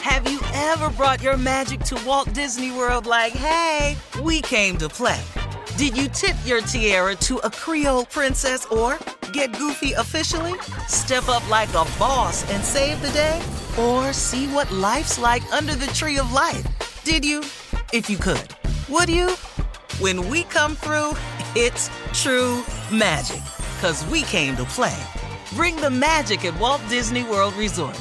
Have you ever brought your magic to Walt Disney World like, hey, we came to play? Did you tip your tiara to a Creole princess or get goofy officially? Step up like a boss and save the day? Or see what life's like under the tree of life? Did you? If you could. Would you? When we come through, it's true magic. 'Cause we came to play. Bring the magic at Walt Disney World Resort.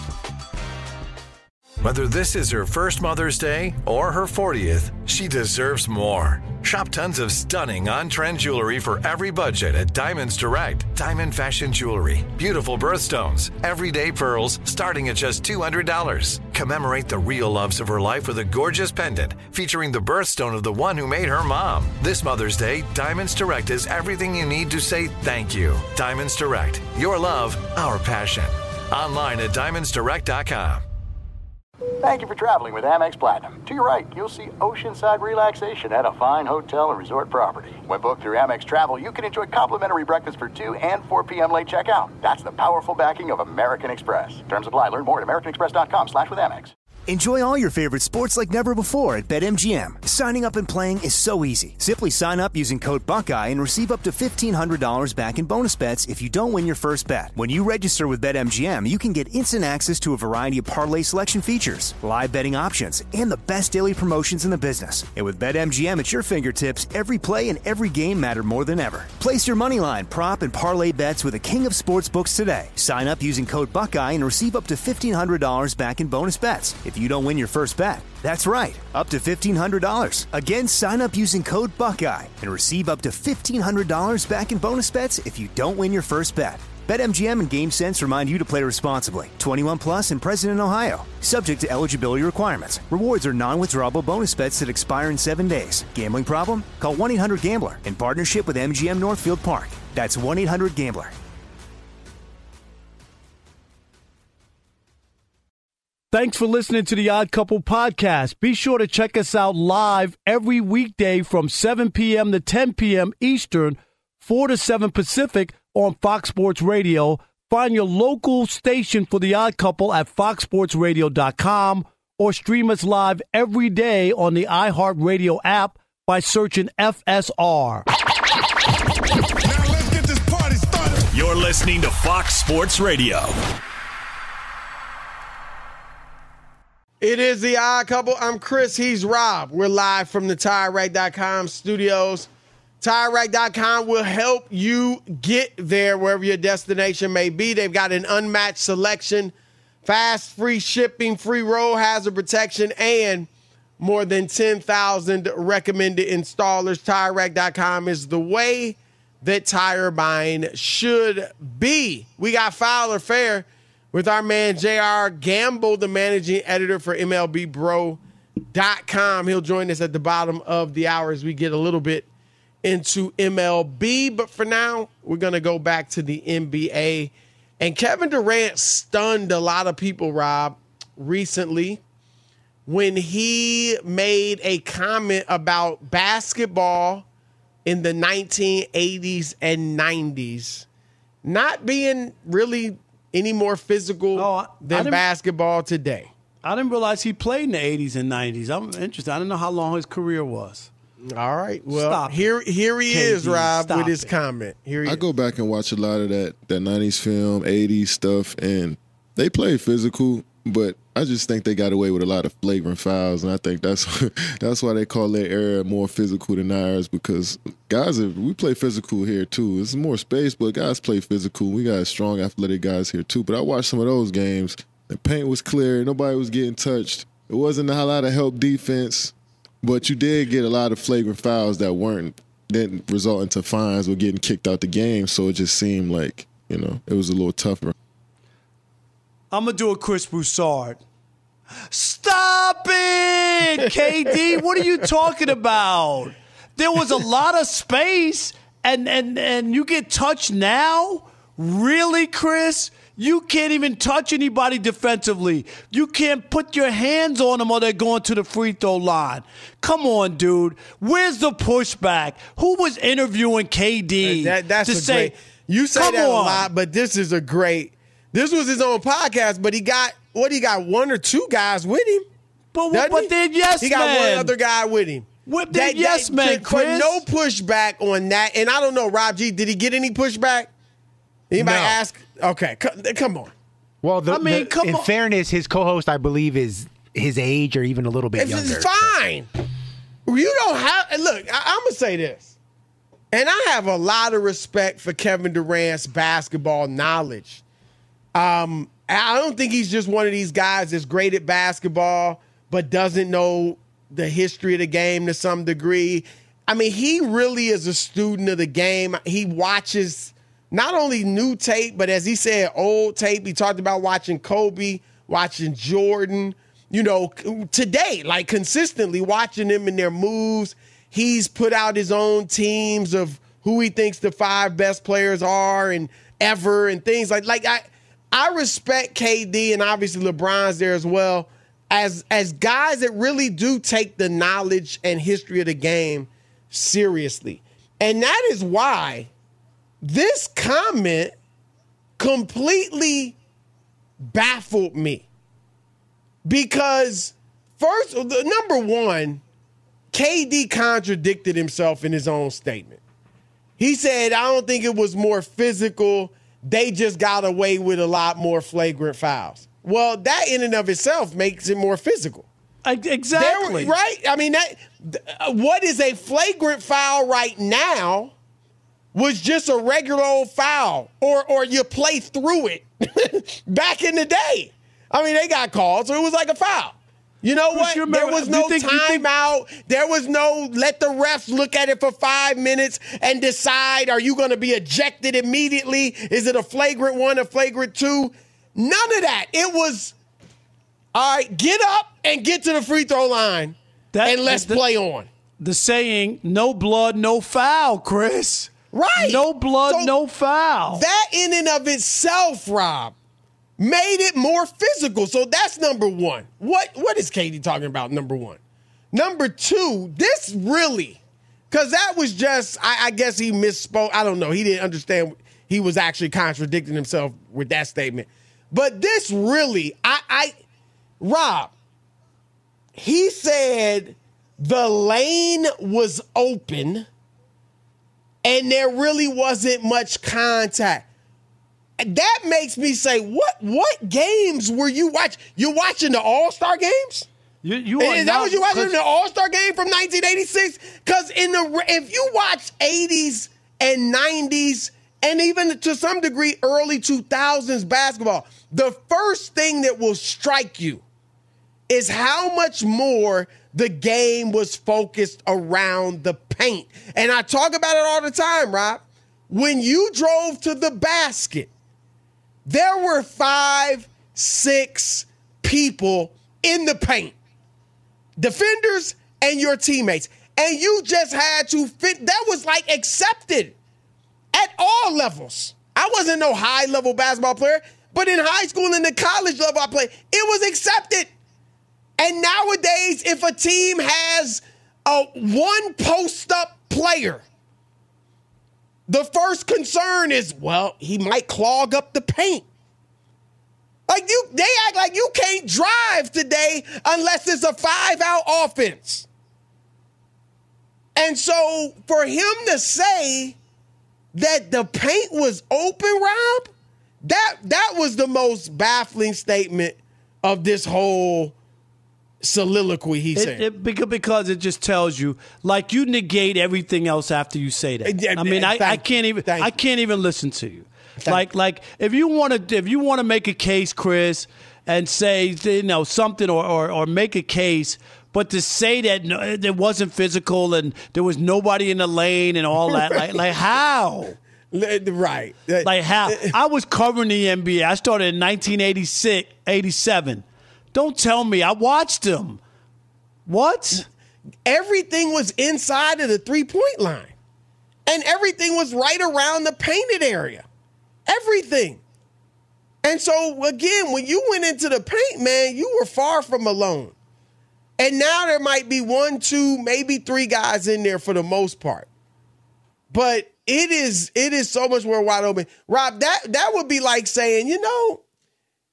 Whether this is her first Mother's Day or her 40th, she deserves more. Shop tons of stunning on-trend jewelry for every budget at Diamonds Direct. Diamond fashion jewelry, beautiful birthstones, everyday pearls starting at just $200. Commemorate the real loves of her life with a gorgeous pendant featuring the birthstone of the one who made her mom. This Mother's Day, Diamonds Direct is everything you need to say thank you. Diamonds Direct, your love, our passion. Online at diamondsdirect.com. Thank you for traveling with Amex Platinum. To your right, you'll see oceanside relaxation at a fine hotel and resort property. When booked through Amex Travel, you can enjoy complimentary breakfast for 2 and 4 p.m. late checkout. That's the powerful backing of American Express. Terms apply. Learn more at americanexpress.com/withAmex. Enjoy all your favorite sports like never before at BetMGM. Signing up and playing is so easy. Simply sign up using code Buckeye and receive up to $1,500 back in bonus bets if you don't win your first bet. When you register with BetMGM, you can get instant access to a variety of parlay selection features, live betting options, and the best daily promotions in the business. And with BetMGM at your fingertips, every play and every game matter more than ever. Place your moneyline, prop, and parlay bets with the king of sportsbooks today. Sign up using code Buckeye and receive up to $1,500 back in bonus bets if you don't win your first bet. That's right, up to $1,500. Again, sign up using code Buckeye and receive up to $1,500 back in bonus bets if you don't win your first bet. BetMGM and GameSense remind you to play responsibly. 21 plus and present in Ohio. Subject to eligibility requirements. Rewards are non-withdrawable bonus bets that expire in 7 days. Gambling problem? Call 1-800-GAMBLER in partnership with MGM Northfield Park. That's 1-800-GAMBLER. Thanks for listening to the Odd Couple podcast. Be sure to check us out live every weekday from 7 p.m. to 10 p.m. Eastern, 4 to 7 Pacific on Fox Sports Radio. Find your local station for the Odd Couple at foxsportsradio.com or stream us live every day on the iHeartRadio app by searching FSR. Now let's get this party started. You're listening to Fox Sports Radio. It is the Odd Couple. I'm Chris. He's Rob. We're live from the TireRack.com studios. TireRack.com will help you get there wherever your destination may be. They've got an unmatched selection, fast, free shipping, free road hazard protection, and more than 10,000 recommended installers. TireRack.com is the way that tire buying should be. We got Foul or Fair with our man J.R. Gamble, the managing editor for MLBBro.com. He'll join us at the bottom of the hour as we get a little bit into MLB. But for now, we're going to go back to the NBA. And Kevin Durant stunned a lot of people, Rob, recently when he made a comment about basketball in the 1980s and 90s not being really any more physical than basketball today. I didn't realize he played in the 80s and 90s. I'm interested. I didn't know how long his career was. All right. Well, here he is, Rob, with his comment. I go back and watch a lot of that 90s film, 80s stuff, and they play physical, but I just think they got away with a lot of flagrant fouls, and I think that's why they call their era more physical than ours, because we play physical here too. It's more space, but guys play physical. We got strong, athletic guys here too. But I watched some of those games. The paint was clear. Nobody was getting touched. It wasn't a lot of help defense, but you did get a lot of flagrant fouls that didn't result into fines or getting kicked out the game. So it just seemed like, it was a little tougher. I'm going to do a Chris Broussard. Stop it, KD. What are you talking about? There was a lot of space, and you get touched now? Really, Chris? You can't even touch anybody defensively. You can't put your hands on them or they're going to the free throw line. Come on, dude. Where's the pushback? Who was interviewing KD You say that a lot, but this is a great This was his own podcast, but he got one or two guys with him. But then yes, he got one other guy with him. Yes, man, Chris. For no pushback on that. And I don't know, Rob G, did he get any pushback? Anybody ask? Okay, come on. Well, in fairness, his co-host, I believe, is his age or even a little bit younger. It's fine. You don't have – look, I'm going to say this. And I have a lot of respect for Kevin Durant's basketball knowledge. I don't think he's just one of these guys that's great at basketball but doesn't know the history of the game to some degree. I mean, he really is a student of the game. He watches not only new tape, but as he said, old tape. He talked about watching Kobe, watching Jordan, today, like consistently watching them in their moves. He's put out his own teams of who he thinks the 5 best players are and ever and things like I respect KD, and obviously LeBron's there as well, as guys that really do take the knowledge and history of the game seriously. And that is why this comment completely baffled me. Because first, number one, KD contradicted himself in his own statement. He said, I don't think it was more physical. They just got away with a lot more flagrant fouls. Well, that in and of itself makes it more physical. Exactly. Right? I mean, what is a flagrant foul right now was just a regular old foul, or you play through it back in the day. I mean, they got called, so it was like a foul. You know what? There was no timeout. There was no let the refs look at it for 5 minutes and decide, are you going to be ejected immediately? Is it a flagrant 1, a flagrant 2? None of that. It was, all right, get up and get to the free throw line and let's play on. The saying, no blood, no foul, Chris. Right. No blood, no foul. That in and of itself, Rob, made it more physical. So that's number one. What is Katie talking about, number one? Number two, this really, because that was just, I guess he misspoke. I don't know. He didn't understand. He was actually contradicting himself with that statement. But this really, Rob, he said the lane was open and there really wasn't much contact. That makes me say, what games were you watching? You watching the All-Star games? Is that what you watching, the All-Star game from 1986? Because if you watch 80s and 90s and even to some degree early 2000s basketball, the first thing that will strike you is how much more the game was focused around the paint. And I talk about it all the time, Rob. When you drove to the basket, there were 5, 6 people in the paint, defenders and your teammates. And you just had to fit. That was like accepted at all levels. I wasn't no high-level basketball player, but in high school and the college level I played, it was accepted. And nowadays, if a team has a one post-up player, the first concern is, well, he might clog up the paint. They act like you can't drive today unless it's a 5-out offense. And so for him to say that the paint was open, Rob, that was the most baffling statement of this whole soliloquy he said. Because it just tells you, like, you negate everything else after you say that. I mean, I can't even listen to you. Like if you want to make a case, Chris, and say something or make a case, but to say that there wasn't physical and there was nobody in the lane and all that, like how? Right. Like how? I was covering the NBA. I started in 1986, 87. Don't tell me. I watched them. What? Everything was inside of the three-point line. And everything was right around the painted area. Everything. And so, again, when you went into the paint, man, you were far from alone. And now there might be 1, 2, maybe 3 guys in there for the most part. But it is so much more wide open. Rob, that would be like saying,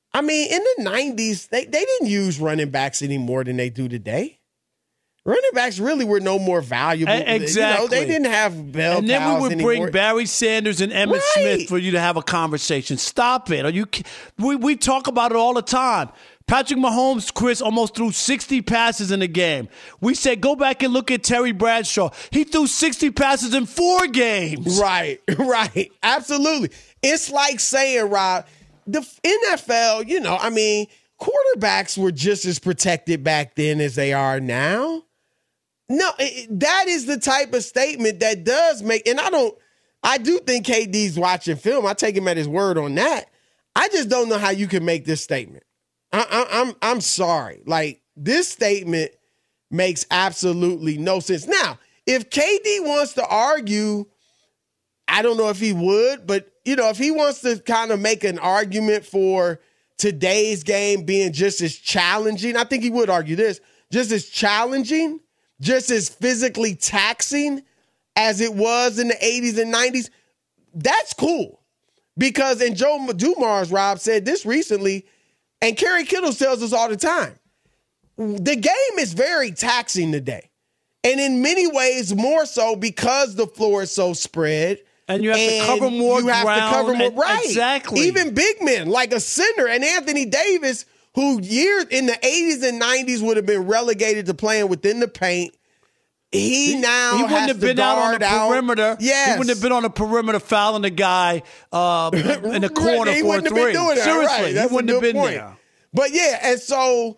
I mean, in the 90s, they didn't use running backs any more than they do today. Running backs really were no more valuable. Exactly. They didn't have bell And then we would anymore. bring Barry Sanders and Emmitt Smith for you to have a conversation. Stop it. We talk about it all the time. Patrick Mahomes, Chris, almost threw 60 passes in a game. We said, go back and look at Terry Bradshaw. He threw 60 passes in 4 games. Right. Absolutely. It's like saying, Rob, the NFL, quarterbacks were just as protected back then as they are now. No, that is the type of statement that does make, and I do think KD's watching film. I take him at his word on that. I just don't know how you can make this statement. I'm sorry. Like, this statement makes absolutely no sense. Now, if KD wants to argue, I don't know if he would, but if he wants to kind of make an argument for today's game being just as challenging, I think he would argue this, just as challenging, just as physically taxing as it was in the 80s and 90s, that's cool. Because, and Joe Dumars, Rob, said this recently, and Kerry Kittle tells us all the time, the game is very taxing today. And in many ways, more so because the floor is so spread. And you have to cover more ground. Right. Exactly. Even big men like a center and Anthony Davis, who years in the 80s and 90s would have been relegated to playing within the paint. He wouldn't have been out on the perimeter. Yes. He wouldn't have been on the perimeter fouling the guy in the corner he for wouldn't a three. Have been doing that. Seriously, right. That's he wouldn't have been point. there. But yeah, and so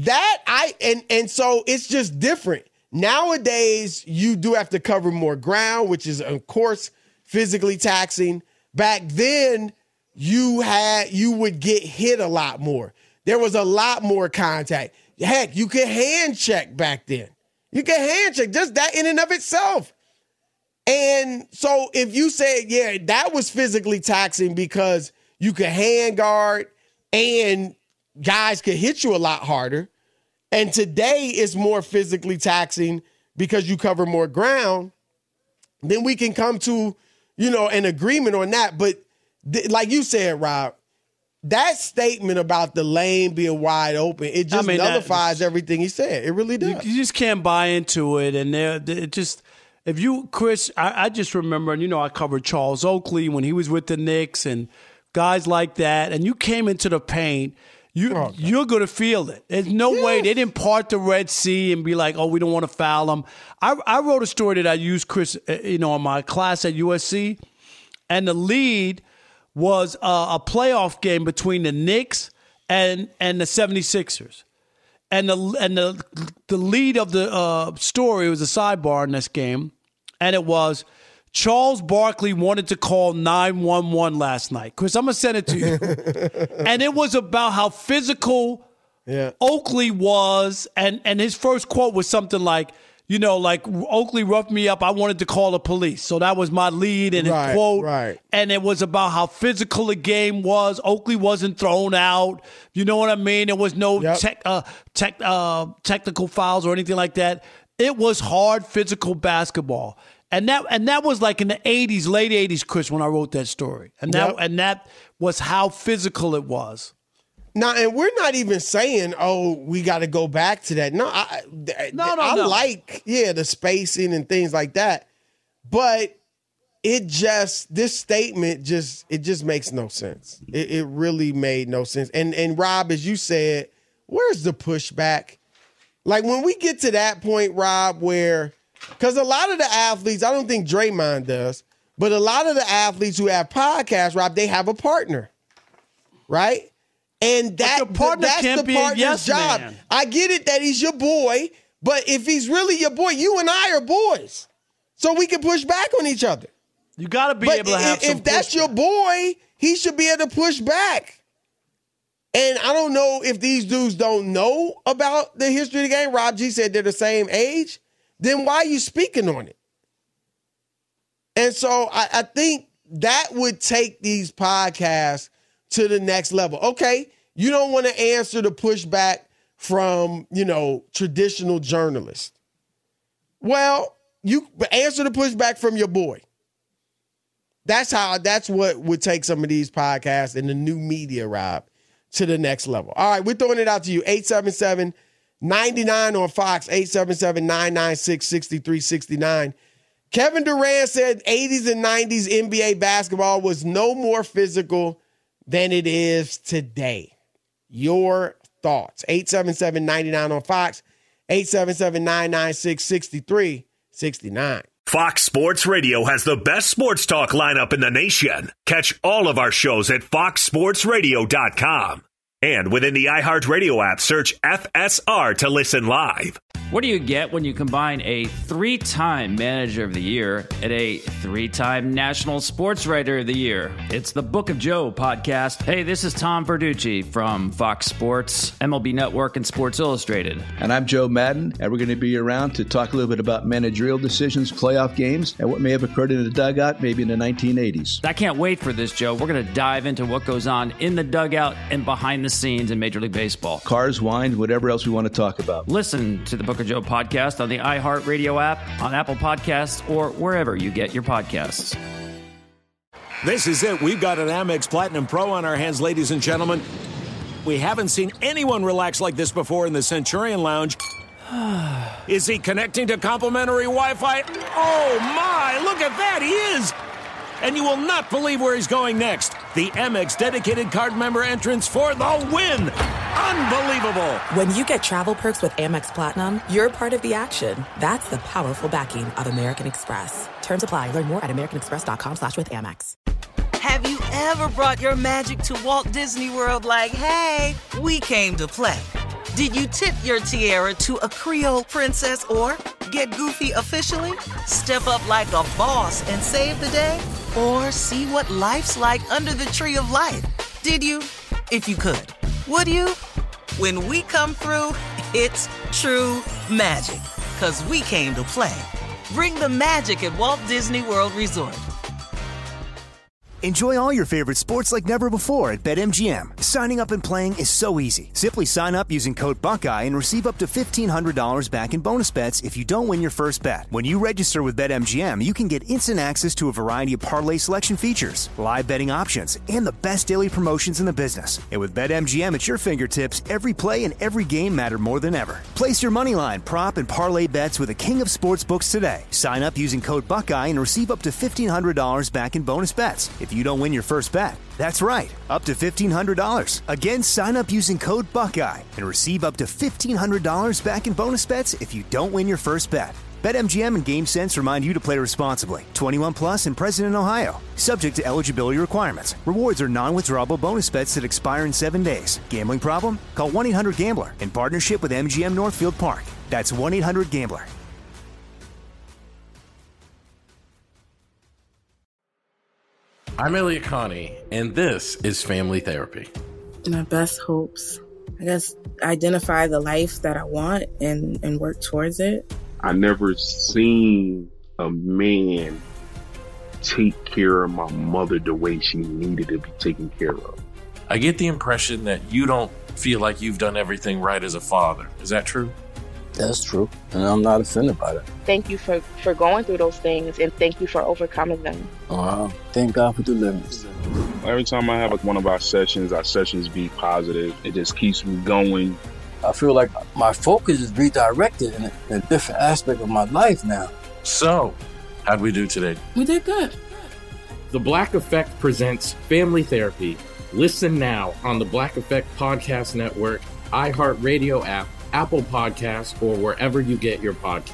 so it's just different. Nowadays, you do have to cover more ground, which is, of course, physically taxing. Back then, you would get hit a lot more. There was a lot more contact. Heck, you could hand check back then. You can hand check, just that in and of itself. And so if you say, yeah, that was physically taxing because you could hand guard and guys could hit you a lot harder. And today it's more physically taxing because you cover more ground. Then we can come to, an agreement on that. But like you said, Rob, that statement about the lane being wide open, it just nullifies everything he said. It really does. You just can't buy into it. And it just, if you, Chris, I just remember, and I covered Charles Oakley when he was with the Knicks and guys like that. And you came into the paint, you're going to feel it. There's no way. They didn't part the Red Sea and be like, oh, we don't want to foul them. I wrote a story that I used, Chris, in my class at USC. And the lead was a playoff game between the Knicks and the 76ers. And the lead of the story was a sidebar in this game, and it was Charles Barkley wanted to call 911 last night. Chris, I'm going to send it to you. And it was about how physical Oakley was, and his first quote was something like, like Oakley roughed me up. I wanted to call the police. So that was my lead and his quote. Right. And it was about how physical the game was. Oakley wasn't thrown out. You know what I mean? There was no technical fouls or anything like that. It was hard physical basketball. And that was like in the 80s, late 80s, Chris, when I wrote that story. And that was how physical it was. Now, and we're not even saying, oh, we got to go back to that. No, I like, the spacing and things like that. But this statement just makes no sense. It really made no sense. And Rob, as you said, where's the pushback? Like when we get to that point, Rob, where, because a lot of the athletes, I don't think Draymond does, but a lot of the athletes who have podcasts, Rob, they have a partner, right? And that's the partner's job. Man. I get it that he's your boy, but if he's really your boy, you and I are boys. So we can push back on each other. You got to be able to have some if that's your boy, he should be able to push back. And I don't know if these dudes don't know about the history of the game. Rob G said they're the same age. Then why are you speaking on it? And so I think that would take these podcasts to the next level. Okay, you don't want to answer the pushback from, traditional journalists. Well, you answer the pushback from your boy. That's what would take some of these podcasts and the new media, Rob, to the next level. All right, we're throwing it out to you. 877-99 on Fox, 877-996-6369. Kevin Durant said 80s and 90s NBA basketball was no more physical than it is today. Your thoughts. 877-99 on Fox, 877-996-6369. Fox Sports Radio has the best sports talk lineup in the nation. Catch all of our shows at foxsportsradio.com. And within the iHeartRadio app, search FSR to listen live. What do you get when you combine a 3-time Manager of the Year and a 3-time National Sports Writer of the Year? It's the Book of Joe podcast. Hey, this is Tom Verducci from Fox Sports, MLB Network, and Sports Illustrated. And I'm Joe Madden, and we're going to be around to talk a little bit about managerial decisions, playoff games, and what may have occurred in the dugout maybe in the 1980s. I can't wait for this, Joe. We're going to dive into what goes on in the dugout and behind the scenes in Major League Baseball. Cars, wine, whatever else we want to talk about. Listen to the Book of Joe podcast on the iHeartRadio app, on Apple Podcasts, or wherever you get your podcasts. This is it. We've got an Amex Platinum Pro on our hands, ladies and gentlemen. We haven't seen anyone relax like this before in the Centurion Lounge. Is he connecting to complimentary Wi-Fi? Oh, my. Look at that. He is. And you will not believe where he's going next. The Amex dedicated card member entrance for the win. Unbelievable. When you get travel perks with Amex Platinum, you're part of the action. That's the powerful backing of American Express. Terms apply. Learn more at americanexpress.com/withAmex. Have you ever brought your magic to Walt Disney World like, hey, we came to play? Did you tip your tiara to a Creole princess or get goofy officially? Step up like a boss and save the day? Or see what life's like under the tree of life? Did you? If you could. Would you? When we come through, it's true magic. 'Cause we came to play. Bring the magic at Walt Disney World Resort. Enjoy all your favorite sports like never before at BetMGM. Signing up and playing is so easy. Simply sign up using code Buckeye and receive up to $1,500 back in bonus bets if you don't win your first bet. When you register with BetMGM, you can get instant access to a variety of parlay selection features, live betting options, and the best daily promotions in the business. And with BetMGM at your fingertips, every play and every game matter more than ever. Place your moneyline, prop, and parlay bets with the king of sportsbooks today. Sign up using code Buckeye and receive up to $1,500 back in bonus bets if you don't win your first bet. That's right, up to $1,500. Again, sign up using code Buckeye and receive up to $1,500 back in bonus bets if you don't win your first bet. BetMGM and GameSense remind you to play responsibly. 21 plus and present in Ohio. Subject to eligibility requirements. Rewards are non-withdrawable bonus bets that expire in 7 days. Gambling problem? Call 1-800-GAMBLER in partnership with MGM Northfield Park. That's 1-800-GAMBLER. I'm Elliot Connie, and this is Family Therapy. My best hopes, I guess, identify the life that I want and work towards it. I never seen a man take care of my mother the way she needed to be taken care of. I get the impression that you don't feel like you've done everything right as a father. Is that true? That's true, and I'm not offended by that. Thank you for going through those things, and thank you for overcoming them. Wow. Thank God for deliverance. Every time I have one of our sessions be positive. It just keeps me going. I feel like my focus is redirected in a different aspect of my life now. So, how'd we do today? We did good. The Black Effect presents Family Therapy. Listen now on the Black Effect Podcast Network, iHeartRadio app, Apple Podcasts, or wherever you get your podcasts.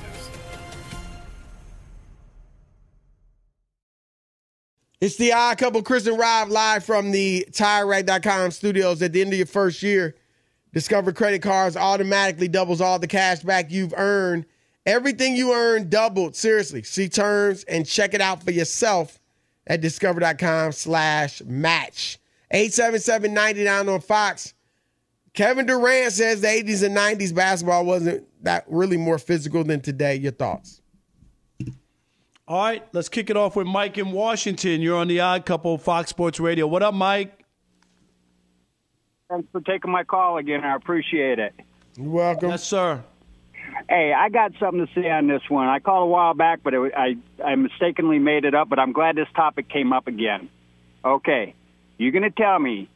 It's the Odd Couple, Chris and Rob, live from the TireRack.com studios. At the end of your first year, Discover credit cards automatically doubles all the cash back you've earned. Everything you earn doubled. Seriously, see terms and check it out for yourself at discover.com/match. 877-99 on Fox. Kevin Durant says the 80s and 90s basketball wasn't that really more physical than today. Your thoughts? All right, let's kick it off with Mike in Washington. You're on the Odd Couple, Fox Sports Radio. What up, Mike? Thanks for taking my call again. I appreciate it. You're welcome. Yes, sir. Hey, I got something to say on this one. I called a while back, but I mistakenly made it up, but I'm glad this topic came up again. Okay, you're going to tell me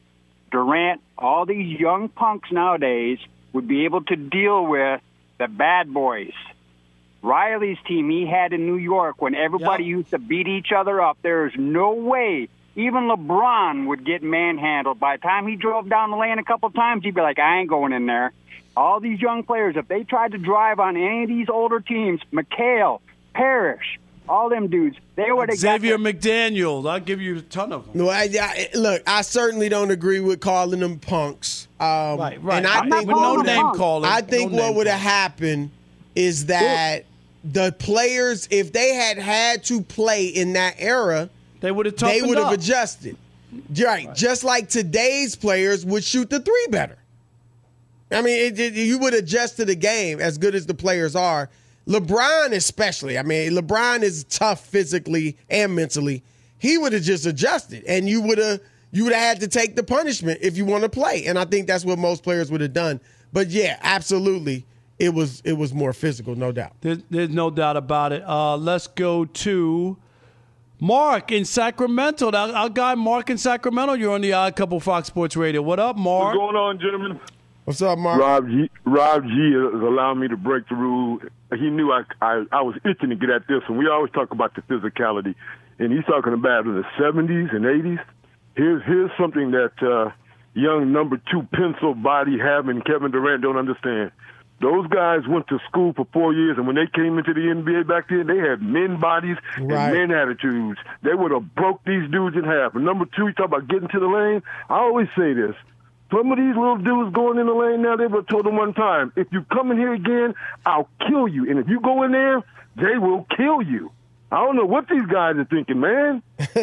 Durant, all these young punks nowadays would be able to deal with the bad boys. Riley's team he had in New York when everybody used to beat each other up, there's no way even LeBron would get manhandled. By the time he drove down the lane a couple times, he'd be like, I ain't going in there. All these young players, if they tried to drive on any of these older teams, McHale, Parrish, all them dudes, they would have Xavier McDaniels. I'll give you a ton of them. No, look, I certainly don't agree with calling them punks. Right. And I think no name calling. I think what would have happened is that the players, if they had to play in that era, they would have adjusted. Right. Just like today's players would shoot the three better. I mean, you would adjust to the game as good as the players are. LeBron especially. I mean, LeBron is tough physically and mentally. He would have just adjusted, and you would have had to take the punishment if you want to play. And I think that's what most players would have done. But yeah, absolutely, it was more physical, no doubt. There's no doubt about it. Let's go to Mark in Sacramento. Our guy Mark in Sacramento. You're on the Odd Couple Fox Sports Radio. What up, Mark? What's going on, gentlemen? What's up, Mark? Rob G is allowing me to break the rule. He knew I was itching to get at this, and we always talk about the physicality. And he's talking about in the 70s and 80s. Here's something that young number 2 pencil body having Kevin Durant don't understand. Those guys went to school for 4 years, and when they came into the NBA back then, they had men bodies and men attitudes. They would have broke these dudes in half. And number 2, you talk about getting to the lane. I always say this. Some of these little dudes going in the lane now, they were told them one time, if you come in here again, I'll kill you. And if you go in there, they will kill you. I don't know what these guys are thinking, man.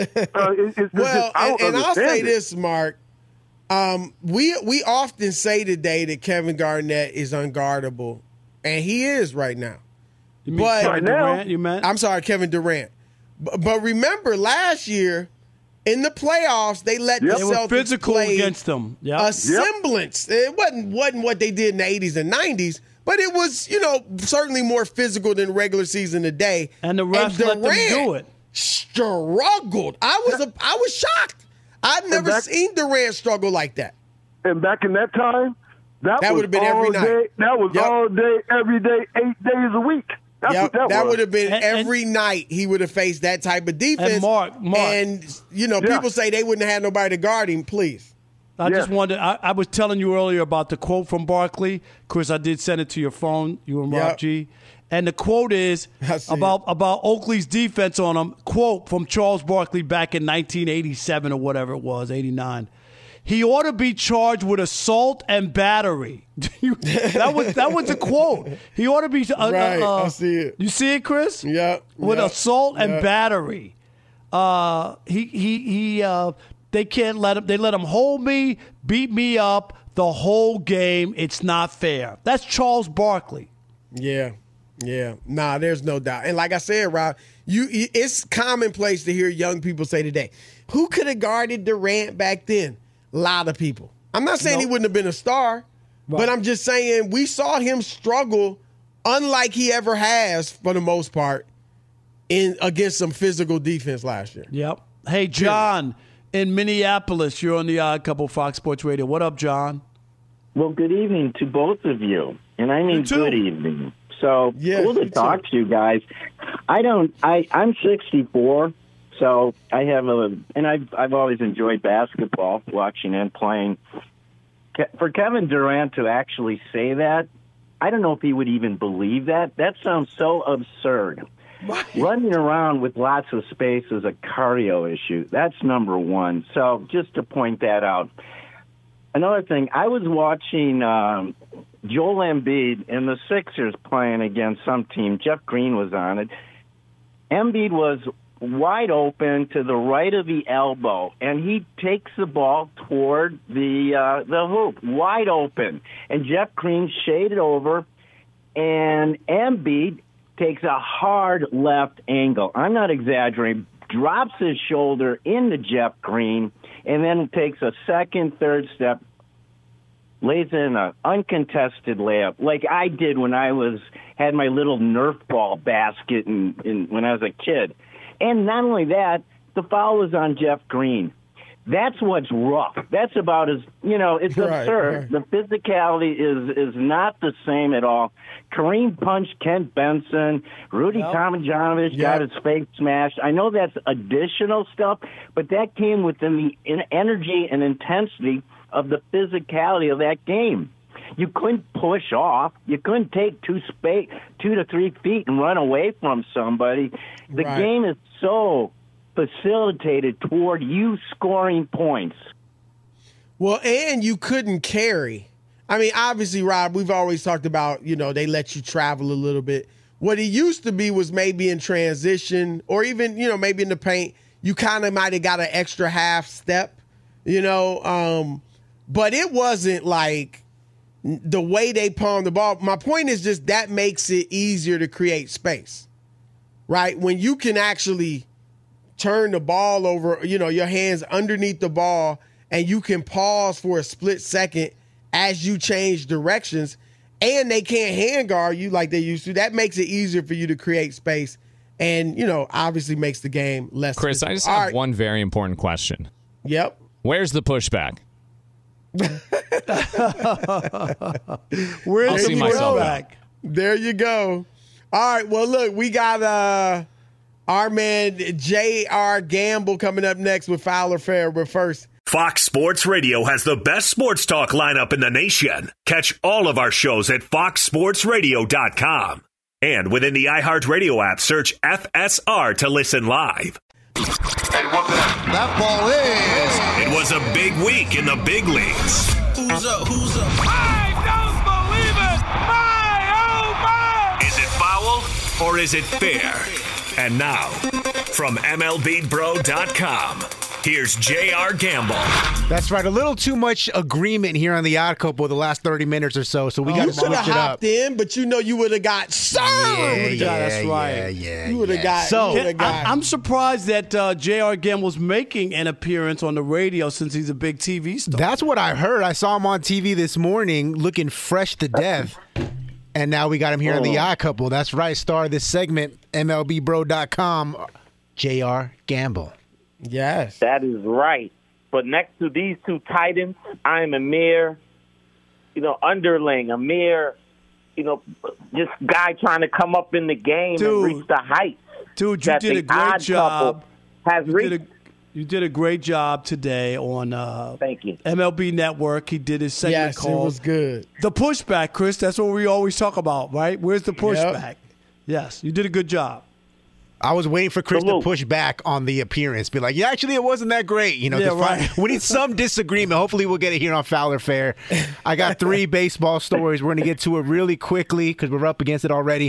I'll say this, Mark. We often say today that Kevin Garnett is unguardable, and he is right now. You mean Kevin Durant, you meant? I'm sorry, Kevin Durant. But remember, last year, in the playoffs, they let the Celtics physical play against them. A semblance. It wasn't what they did in the 80s and 90s, but it was, certainly more physical than regular season today. And the refs let them do it. Struggled. I was shocked. I've never seen Durant struggle like that. And back in that time, that would have been every night. That was all day, every day, 8 days a week. That would have been every night he would have faced that type of defense. And Mark. And, people say they wouldn't have had nobody to guard him. Please. I just wanted – I was telling you earlier about the quote from Barkley. Chris, I did send it to your phone, you and Rob G. And the quote is about Oakley's defense on him, quote from Charles Barkley back in 1987 or whatever it was, 89. He ought to be charged with assault and battery. that was a quote. He ought to be. Right, I see it. You see it, Chris? Yeah. With assault and battery. They can't let him. They let him hold me, beat me up the whole game. It's not fair. That's Charles Barkley. Yeah. Nah, there's no doubt. And like I said, Rob, it's commonplace to hear young people say today, "Who could have guarded Durant back then?" A lot of people. I'm not saying he wouldn't have been a star, but I'm just saying we saw him struggle unlike he ever has for the most part against some physical defense last year. Yep. Hey, John in Minneapolis, you're on the Odd Couple Fox Sports Radio. What up, John? Well, good evening to both of you. And I mean good evening. So cool to talk to you guys. I'm 64. So I have I've always enjoyed basketball, watching and playing. For Kevin Durant to actually say that, I don't know if he would even believe that. That sounds so absurd. What? Running around with lots of space is a cardio issue. That's number one. So just to point that out. Another thing, I was watching Joel Embiid and the Sixers playing against some team. Jeff Green was on it. Embiid was wide open to the right of the elbow, and he takes the ball toward the hoop, wide open. And Jeff Green shaded over, and Embiid takes a hard left angle. I'm not exaggerating. Drops his shoulder into Jeff Green, and then takes a second, third step, lays in an uncontested layup, like I did when I had my little Nerf ball basket when I was a kid. And not only that, the foul was on Jeff Green. That's what's rough. That's about as, it's absurd. Right. The physicality is not the same at all. Kareem punched Kent Benson. Rudy Tomjanovich got his face smashed. I know that's additional stuff, but that came within the energy and intensity of the physicality of that game. You couldn't push off. You couldn't take 2 to 3 feet and run away from somebody. The game is so facilitated toward you scoring points. Well, and you couldn't carry. I mean, obviously, Rob, we've always talked about, they let you travel a little bit. What it used to be was maybe in transition or even, maybe in the paint, you kind of might have got an extra half step, but it wasn't like the way they palmed the ball. My point is just that makes it easier to create space, right? When you can actually turn the ball over, your hands underneath the ball, and you can pause for a split second as you change directions, and they can't hand guard you like they used to. That makes it easier for you to create space and, obviously makes the game less. Chris, I just have one very important question. Yep. Where's the pushback? Where's the pushback? There you go. All right. Well, look, we got our man J.R. Gamble coming up next with Fowler Fair. But first, Fox Sports Radio has the best sports talk lineup in the nation. Catch all of our shows at foxsportsradio.com. And within the iHeartRadio app, search FSR to listen live. That ball is. It was a big week in the big leagues. Who's up? I don't believe it! My, oh my! Is it foul or is it fair? And now, from MLBBro.com, here's J.R. Gamble. That's right. A little too much agreement here on the Odd Couple the last 30 minutes or so we got to switch it up. You could have hopped in, but you would have got served. That's right. You would have got. So I'm surprised that J.R. Gamble's making an appearance on the radio since he's a big TV star. That's what I heard. I saw him on TV this morning looking fresh to death. And now we got him here on the Odd Couple. That's right. Star of this segment, MLBBro.com, J.R. Gamble. Yes. That is right. But next to these two titans, I am a mere, underling, a mere, just guy trying to come up in the game and reach the heights. Dude, you did a great job. Has reached. You did a great job today on Thank you. MLB Network. He did his segment called it was good. The Pushback, Chris. That's what we always talk about, right? Where's the pushback? Yep. Yes, you did a good job. I was waiting for Chris to push back on the appearance. Be like, actually, it wasn't that great. We need some disagreement. Hopefully, we'll get it here on Fowler Fair. I got 3 baseball stories. We're going to get to it really quickly because we're up against it already.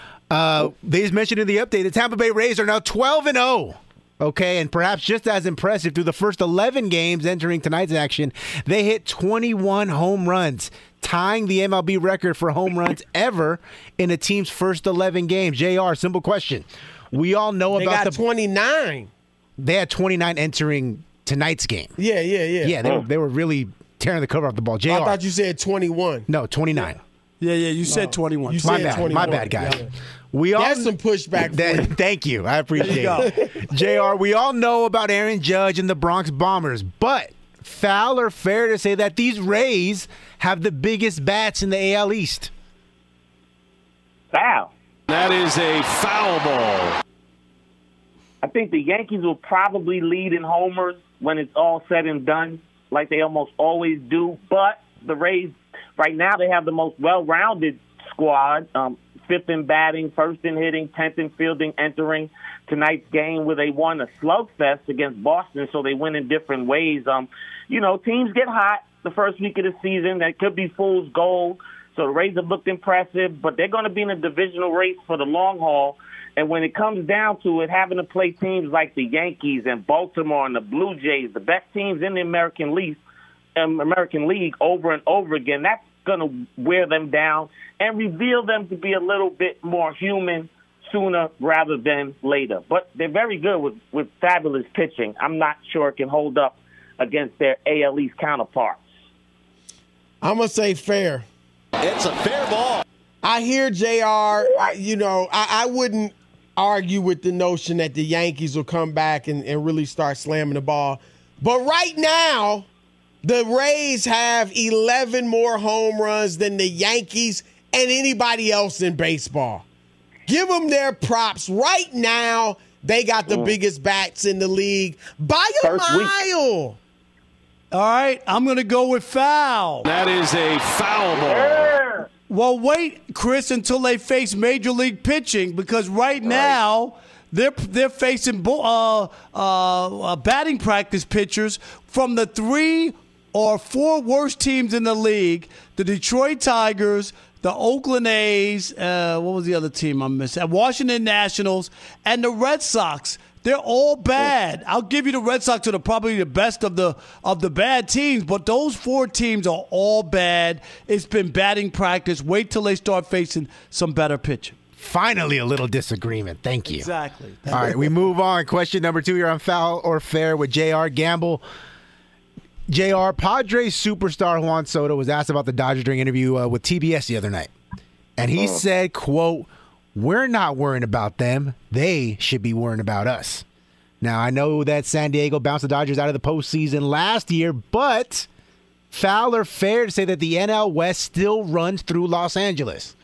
They just mentioned in the update, the Tampa Bay Rays are now 12-0. Okay, and perhaps just as impressive, through the first 11 games entering tonight's action, they hit 21 home runs, tying the MLB record for home runs ever in a team's first 11 games. JR, simple question. We all know they about got 29. They had 29 entering tonight's game. Yeah. Yeah, they were really tearing the cover off the ball. JR. I thought you said 21. No, 29. Yeah, you said 21. You said 21. My bad, guys. Yeah. That's some pushback. Thank you. I appreciate it. JR, we all know about Aaron Judge and the Bronx Bombers, but foul or fair to say that these Rays have the biggest bats in the AL East? Foul. That is a foul ball. I think the Yankees will probably lead in homers when it's all said and done, like they almost always do. But the Rays, right now, they have the most well-rounded squad. 5th in batting, 1st in hitting, 10th in fielding, entering tonight's game where they won a slugfest against Boston, so they win in different ways. Teams get hot the first week of the season. That could be fool's gold. So the Rays have looked impressive, but they're going to be in a divisional race for the long haul. And when it comes down to it, having to play teams like the Yankees and Baltimore and the Blue Jays, the best teams in the American League over and over again, that's going to wear them down and reveal them to be a little bit more human sooner rather than later. But they're very good with fabulous pitching. I'm not sure it can hold up against their AL East counterparts. I'm going to say fair. It's a fair ball. I hear JR, I wouldn't argue with the notion that the Yankees will come back and really start slamming the ball. But right now, the Rays have 11 more home runs than the Yankees and anybody else in baseball. Give them their props. Right now, they got the biggest bats in the league by a mile. All right, I'm going to go with foul. That is a foul ball. Yeah. Well, wait, Chris, until they face Major League pitching, because right now they're facing batting practice pitchers from the 3 or 4 worst teams in the league, the Detroit Tigers, the Oakland A's, what was the other team I'm missing? Washington Nationals, and the Red Sox. They're all bad. I'll give you the Red Sox are probably the best of the bad teams, but those 4 teams are all bad. It's been batting practice. Wait till they start facing some better pitching. Finally, a little disagreement. Thank you. Exactly. All right, we move on. Question number 2 here on Foul or Fair with J.R. Gamble. J.R., Padres superstar Juan Soto was asked about the Dodgers during an interview with TBS the other night. And he said, quote, "We're not worrying about them. They should be worrying about us." Now, I know that San Diego bounced the Dodgers out of the postseason last year, but foul or fair to say that the NL West still runs through Los Angeles?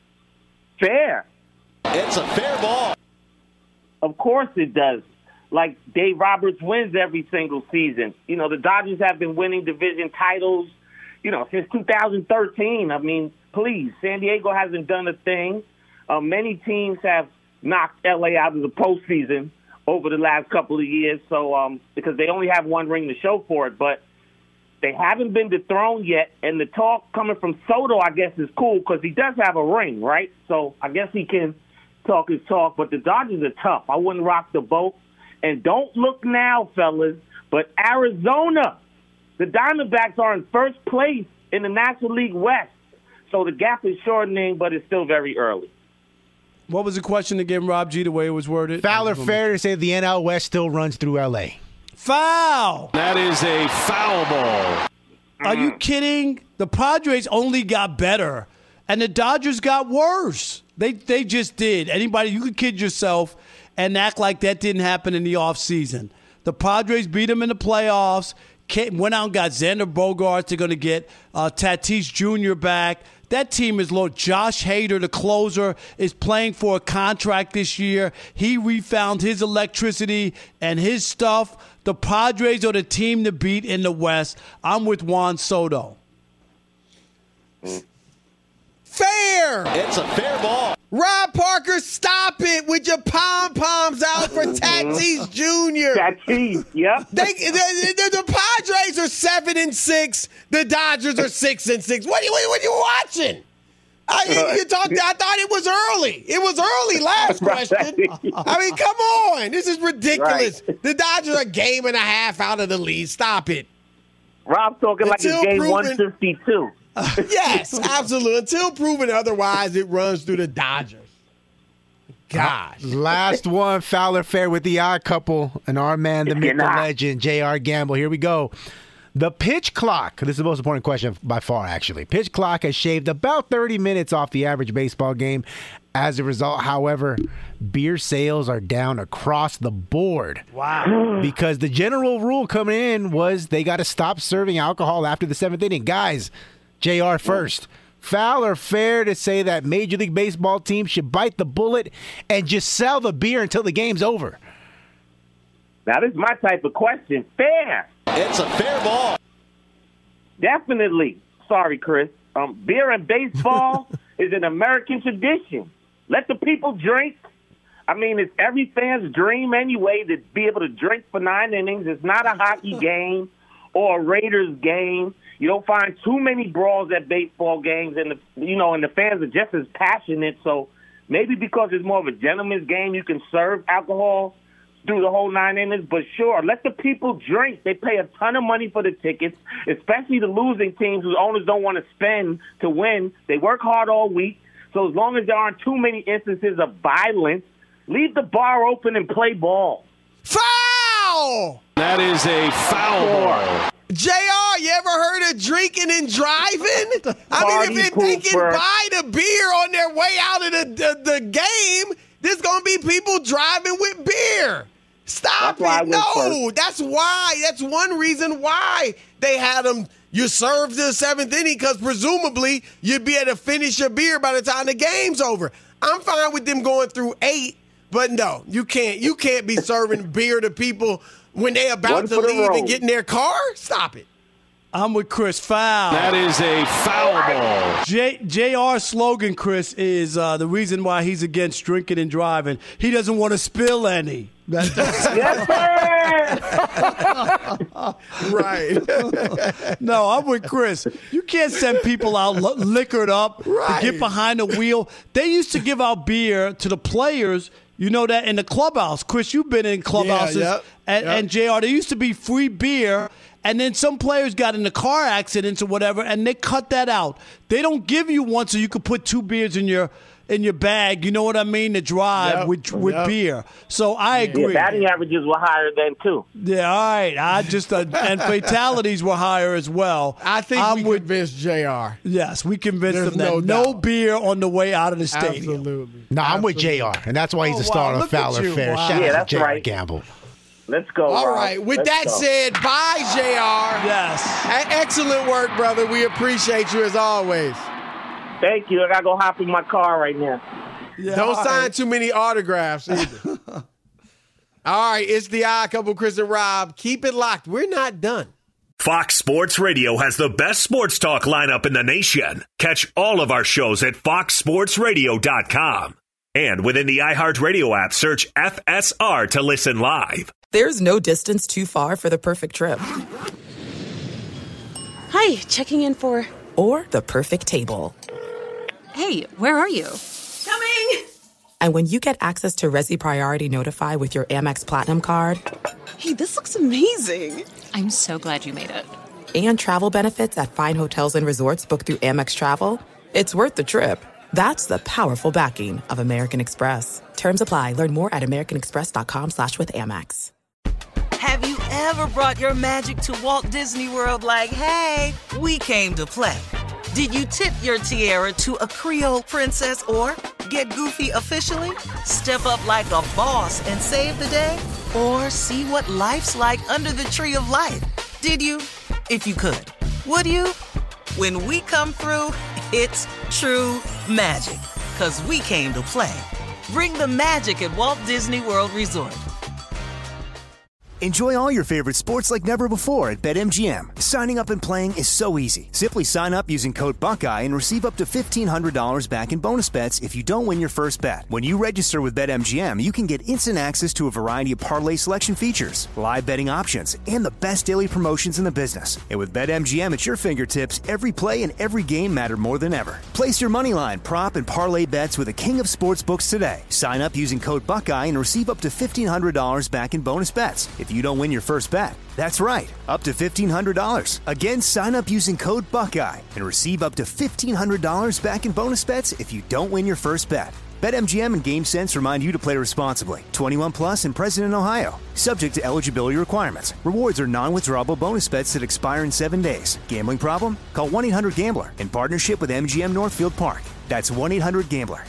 Fair. It's a fair ball. Of course it does. Like Dave Roberts wins every single season. You know, the Dodgers have been winning division titles, since 2013. I mean, please, San Diego hasn't done a thing. Many teams have knocked LA out of the postseason over the last couple of years, so because they only have one ring to show for it, but they haven't been dethroned yet. And the talk coming from Soto, I guess, is cool because he does have a ring, right? So I guess he can talk his talk, but the Dodgers are tough. I wouldn't rock the boat. And don't look now, fellas, but Arizona, the Diamondbacks are in first place in the National League West. So the gap is shortening, but it's still very early. What was the question again, Rob G, the way it was worded? Foul or fair to say the NL West still runs through L.A.? Foul! That is a foul ball. Are you kidding? The Padres only got better, and the Dodgers got worse. They just did. Anybody, you could kid yourself and act like that didn't happen in the offseason. The Padres beat them in the playoffs, went out and got Xander Bogaerts. They're going to get Tatis Jr. back. That team is low. Josh Hader, the closer, is playing for a contract this year. He refound his electricity and his stuff. The Padres are the team to beat in the West. I'm with Juan Soto. Fair! It's a fair ball. Rob Parker, stop it with your pom-poms out for Tatis Jr. Tatis, yep. The Padres are 7-6. The Dodgers are 6-6. What are you watching? I thought it was early. It was early last question. I mean, come on. This is ridiculous. Right. The Dodgers are a game and a half out of the lead. Stop it. Rob's talking like it's game 152. Yes, absolutely. Until proven otherwise, it runs through the Dodgers. Gosh. Last one, foul or fair with the odd couple, and our man, the myth, the legend, J.R. Gamble. Here we go. The pitch clock, this is the most important question by far, actually. Pitch clock has shaved about 30 minutes off the average baseball game. As a result, however, beer sales are down across the board. Wow. Because the general rule coming in was they got to stop serving alcohol after the 7th inning. Guys, JR first. Foul or fair to say that Major League Baseball teams should bite the bullet and just sell the beer until the game's over? Now, this is my type of question. Fair. It's a fair ball. Definitely. Sorry, Chris. Beer and baseball is an American tradition. Let the people drink. I mean, it's every fan's dream anyway to be able to drink for 9 innings. It's not a hockey game or a Raiders game. You don't find too many brawls at baseball games, and the fans are just as passionate. So maybe because it's more of a gentleman's game, you can serve alcohol through the whole 9 innings. But sure, let the people drink. They pay a ton of money for the tickets, especially the losing teams whose owners don't want to spend to win. They work hard all week. So as long as there aren't too many instances of violence, leave the bar open and play ball. Foul! That is a foul ball. JR, you ever heard of drinking and driving? I mean, if they can buy the beer on their way out of the game, there's going to be people driving with beer. Stop That's it. No, that's why. That's one reason why they had them. You serve the 7th inning because presumably you'd be able to finish your beer by the time the game's over. I'm fine with them going through 8, but no, you can't. You can't be serving beer to people when they're about to leave and get in their car. Stop it. I'm with Chris. Foul. That is a foul ball. JR's slogan, Chris, is the reason why he's against drinking and driving. He doesn't want to spill any. Yes, sir. Right. No, I'm with Chris. You can't send people out liquored up to get behind the wheel. They used to give out beer to the players. You know that in the clubhouse. Chris, you've been in clubhouses. And JR, there used to be free beer. And then some players got into car accidents or whatever, and they cut that out. They don't give you one so you could put 2 beers in your bag. You know what I mean? To drive with beer. So I agree. Yeah, batting averages were higher then too. Yeah, all right. And fatalities were higher as well. I think we convinced JR. Yes, we convinced him that no beer on the way out of the stadium. Absolutely. No, I'm with JR, and that's why he's a star on Fowler Fair. Wow. Shout out to JR right. Gamble. Let's go. All Rob. right. With Let's that go. said, bye, JR. Yes. Excellent work, brother. We appreciate you as always. Thank you. I got to go hop in my car right now. Yeah, don't sign too many autographs either. All right. It's the Odd Couple, Chris and Rob. Keep it locked. We're not done. Fox Sports Radio has the best sports talk lineup in the nation. Catch all of our shows at foxsportsradio.com. And within the iHeartRadio app, search FSR to listen live. There's no distance too far for the perfect trip. Hi, checking in for... Or the perfect table. Hey, where are you? Coming! And when you get access to Resi Priority Notify with your Amex Platinum card... Hey, this looks amazing. I'm so glad you made it. And travel benefits at fine hotels and resorts booked through Amex Travel, it's worth the trip. That's the powerful backing of American Express. Terms apply. Learn more at americanexpress.com/withAmex. Have you ever brought your magic to Walt Disney World like, hey, we came to play? Did you tip your tiara to a Creole princess or get goofy officially? Step up like a boss and save the day? Or see what life's like under the tree of life? Did you? If you could. Would you? When we come through, it's true magic. 'Cause we came to play. Bring the magic at Walt Disney World Resort. Enjoy all your favorite sports like never before at BetMGM. Signing up and playing is so easy. Simply sign up using code Buckeye and receive up to $1,500 back in bonus bets if you don't win your first bet. When you register with BetMGM, you can get instant access to a variety of parlay selection features, live betting options, and the best daily promotions in the business. And with BetMGM at your fingertips, every play and every game matter more than ever. Place your moneyline, prop, and parlay bets with the king of sportsbooks today. Sign up using code Buckeye and receive up to $1,500 back in bonus bets if you don't win your first bet. That's right, up to $1,500. Again, sign up using code Buckeye and receive up to $1,500 back in bonus bets if you don't win your first bet. BetMGM and GameSense remind you to play responsibly. 21 plus and present in Ohio. Subject to eligibility requirements. Rewards are non-withdrawable bonus bets that expire in 7 days. Gambling problem? Call 1-800-GAMBLER in partnership with MGM Northfield Park. That's 1-800-GAMBLER.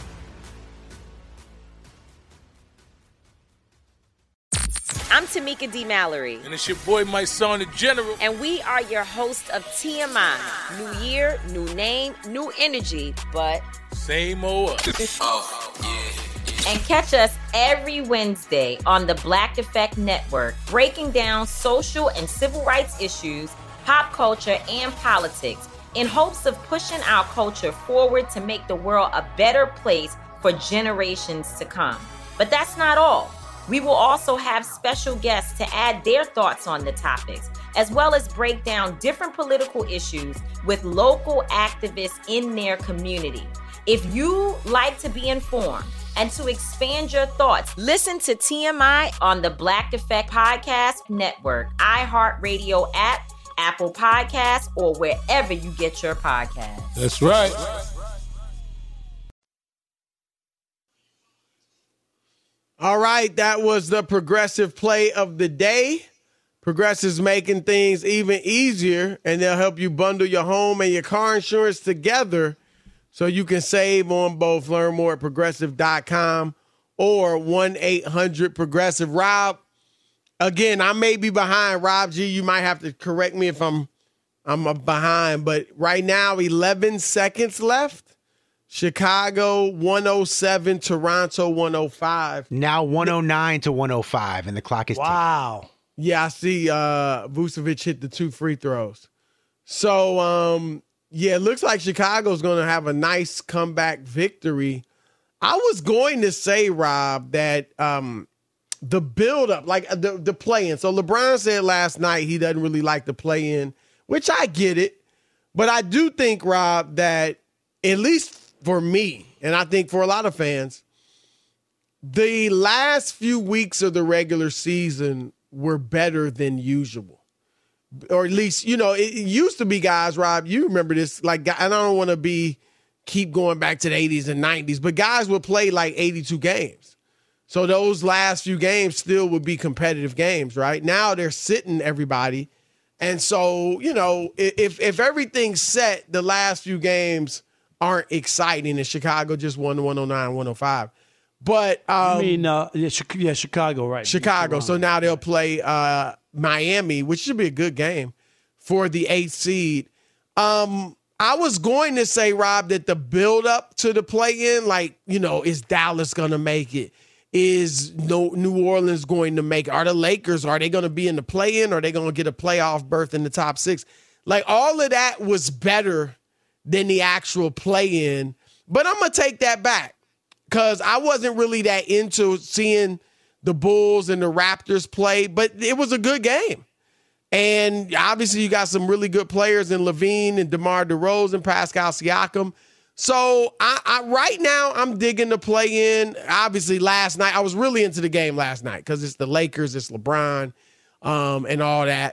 I'm Tamika D. Mallory. And it's your boy, my son, the General. And we are your hosts of TMI. New year, new name, new energy, but... same old us. And catch us every Wednesday on the Black Effect Network, breaking down social and civil rights issues, pop culture, and politics, in hopes of pushing our culture forward to make the world a better place for generations to come. But that's not all. We will also have special guests to add their thoughts on the topics, as well as break down different political issues with local activists in their community. If you like to be informed and to expand your thoughts, listen to TMI on the Black Effect Podcast Network, iHeartRadio app, Apple Podcasts, or wherever you get your podcasts. That's right. All right, that was the Progressive play of the day. Progressive's making things even easier, and they'll help you bundle your home and your car insurance together so you can save on both. Learn more at Progressive.com or 1-800-PROGRESSIVE. Rob, Again, I may be behind. Rob G, you might have to correct me if I'm behind. But right now, 11 seconds left. Chicago 107, Toronto 105. Now 109 to 105, and the clock is ticking. Wow. Yeah, I see Vucevic hit the 2 free throws. So, it looks like Chicago's going to have a nice comeback victory. I was going to say, Rob, that the build-up, like the play-in. So LeBron said last night he doesn't really like the play-in, which I get it. But I do think, Rob, that at least for me, and I think for a lot of fans, the last few weeks of the regular season were better than usual. Or at least, it used to be, guys, Rob, you remember this, like, and I don't want to keep going back to the 80s and 90s, but guys would play like 82 games. So those last few games still would be competitive games, right? Now they're sitting everybody. And so, if everything's set, the last few games aren't exciting, and Chicago just won 109, 105. But Chicago, right? Chicago. So now they'll play Miami, which should be a good game for the 8th seed. I was going to say, Rob, that the build up to the play-in, is Dallas going to make it? Is New Orleans going to make it? Are the Lakers, are they going to be in the play-in? Or are they going to get a playoff berth in the top 6? Like, all of that was better than the actual play-in. But I'm going to take that back because I wasn't really that into seeing the Bulls and the Raptors play, but it was a good game. And obviously you got some really good players in Levine and DeMar DeRozan, Pascal Siakam. So I right now I'm digging the play-in. Obviously last night, I was really into the game last night because it's the Lakers, it's LeBron, and all that.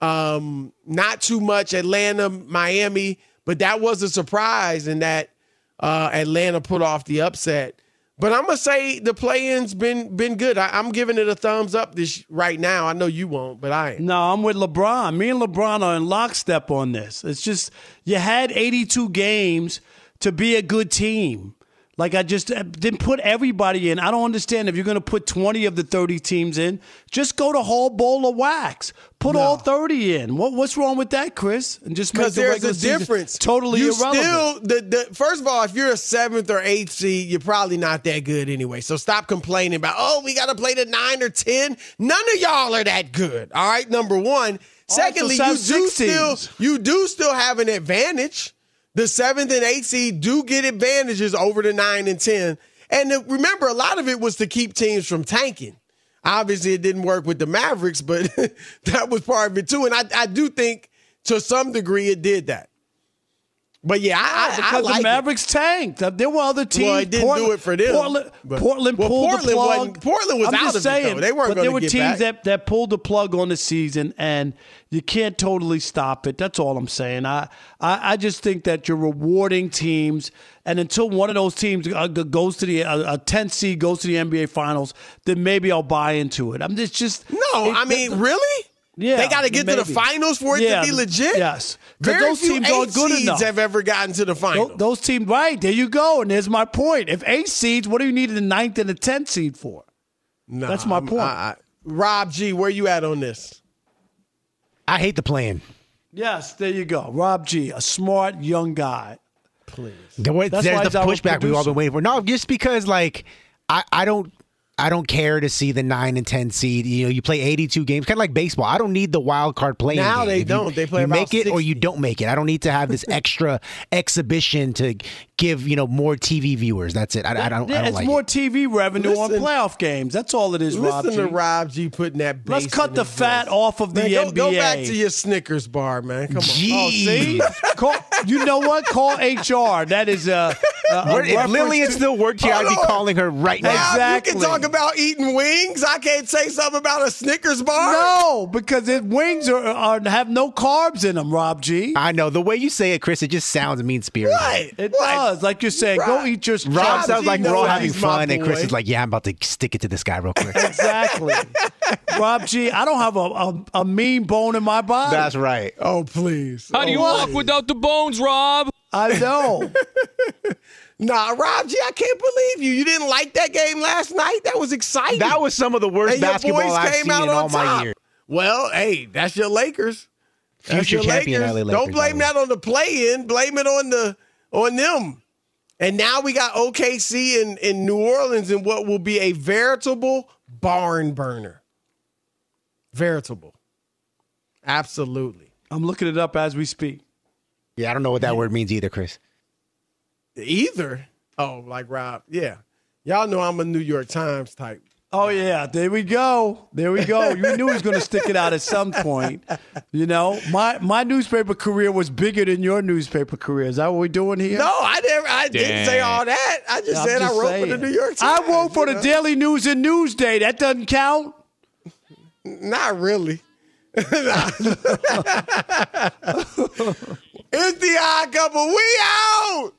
Not too much Atlanta, Miami, but that was a surprise in that Atlanta put off the upset. But I'm going to say the play-in's been good. I'm giving it a thumbs up right now. I know you won't, but I ain't. No, I'm with LeBron. Me and LeBron are in lockstep on this. It's just you had 82 games to be a good team. Like, I just didn't put everybody in. I don't understand if you're going to put 20 of the 30 teams in, just go to whole bowl of wax. Put all 30 in. What's wrong with that, Chris? And just make the regular season difference. Totally irrelevant. Still, first of all, if you're a 7th or 8th seed, you're probably not that good anyway. So stop complaining about, we got to play the 9 or 10. None of y'all are that good. All right, number one. Secondly, you do still have an advantage. The 7th and 8th seed do get advantages over the 9 and 10. And remember, a lot of it was to keep teams from tanking. Obviously, it didn't work with the Mavericks, but that was part of it too. And I do think to some degree it did that. But yeah, because I like the Mavericks tanked. There were other teams. Well, it didn't do it for them. Portland pulled the plug. Portland was out of it, though. They weren't going to get back. There were teams that pulled the plug on the season, and you can't totally stop it. That's all I'm saying. I just think that you're rewarding teams, and until one of those teams goes to the a 10th seed goes to the NBA Finals, then maybe I'll buy into it. Really? Yeah, they got to get to the finals for it to be legit? Yes. Very those few teams 8 aren't good seeds enough. have ever gotten to the finals. Those teams, right, there you go. And there's my point. If 8 seeds, what do you need the 9th and the 10th seed for? Nah, that's my point. Rob G, where you at on this? I hate the plan. Yes, there you go. Rob G, a smart young guy. Please. There's the pushback we've all been waiting for. No, just because, I don't care to see the 9 and 10 seed. You play 82 games, kind of like baseball. I don't need the wild card playing. Now game. They don't. They play you about make it 60. or you don't make it. I don't need to have this extra exhibition to give more TV viewers. That's it. I don't it's like more it. TV revenue on playoff games. That's all it is. Rob G. Listen to Rob G putting that. Bass Let's cut the fat voice. off of the NBA. Go back to your Snickers bar, man. Come on. Oh, see? You know what? Call HR. That is if Lillian still worked here, I'd be calling her right now. Exactly. You can talk about eating wings. I can't say something about a Snickers bar. No, because wings have no carbs in them, Rob G. I know. The way you say it, Chris, it just sounds mean-spirited. Right. It does. Like you're saying, go eat your Rob sounds like we're all having fun, and Chris boy. is like, yeah, I'm about to stick it to this guy real quick. Exactly. Rob G, I don't have a mean bone in my body. That's right. Oh, please. How do you walk without the bones, Rob? I know. Nah, Rob G, I can't believe you. You didn't like that game last night? That was exciting. That was some of the worst basketball I've seen in all my years. Well, hey, that's your Lakers. That's Future your champion Lakers. LA Lakers. Don't blame that on the play-in. Blame it on them. And now we got OKC in New Orleans in what will be a veritable barn burner. Veritable. Absolutely. I'm looking it up as we speak. Yeah, I don't know what that word means either, Chris. Either? Oh, like Rob. Yeah. Y'all know I'm a New York Times type. Oh, yeah. There we go. You knew he was going to stick it out at some point. You know, my newspaper career was bigger than your newspaper career. Is that what we're doing here? No, I didn't say all that. I just said I wrote for the New York Times. I wrote for the Daily News and Newsday. That doesn't count? Not really. It's the Odd Couple. We out!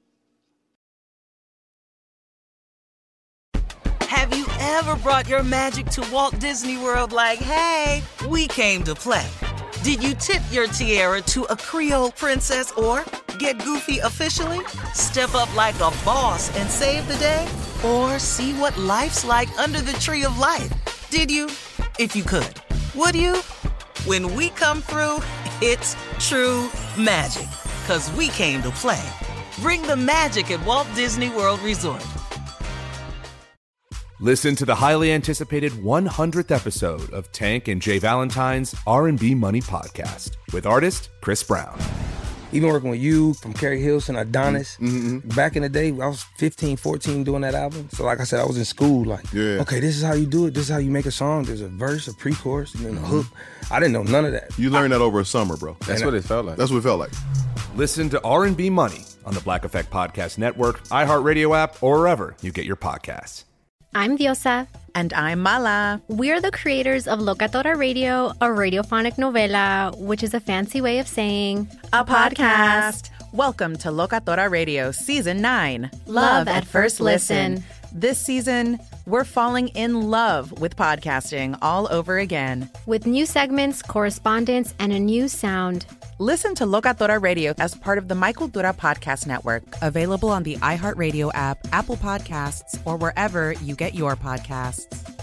Have you ever brought your magic to Walt Disney World like, hey, we came to play? Did you tip your tiara to a Creole princess or get goofy officially? Step up like a boss and save the day? Or see what life's like under the tree of life? Did you? If you could. Would you? When we come through, it's true magic. 'Cause we came to play. Bring the magic at Walt Disney World Resort. Listen to the highly anticipated 100th episode of Tank and Jay Valentine's R&B Money Podcast with artist Chris Brown. Even working with you, from Carrie Hilson, Adonis, back in the day, I was 15, 14 doing that album. So like I said, I was in school like, okay, this is how you do it. This is how you make a song. There's a verse, a pre-chorus, and then a hook. I didn't know none of that. You learned that over a summer, bro. That's what it felt like. That's what it felt like. Listen to R&B Money on the Black Effect Podcast Network, iHeartRadio app, or wherever you get your podcasts. I'm Diosa. And I'm Mala. We're the creators of Locatora Radio, a radiophonic novela, which is a fancy way of saying a podcast. Welcome to Locatora Radio Season 9. Love at First Listen. This season, we're falling in love with podcasting all over again. With new segments, correspondence, and a new sound. Listen to Locatora Radio as part of the My Cultura Podcast Network. Available on the iHeartRadio app, Apple Podcasts, or wherever you get your podcasts.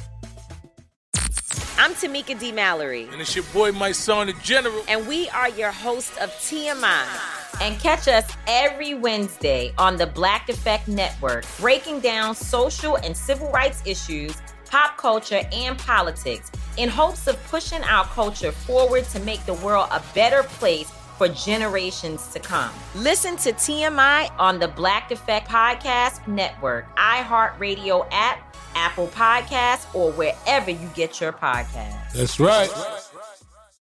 I'm Tamika D. Mallory. And it's your boy, my son, the General. And we are your hosts of TMI. And catch us every Wednesday on the Black Effect Network, breaking down social and civil rights issues, pop culture, and politics, in hopes of pushing our culture forward to make the world a better place for generations to come. Listen to TMI on the Black Effect Podcast Network, iHeartRadio app, Apple Podcasts, or wherever you get your podcasts. That's right.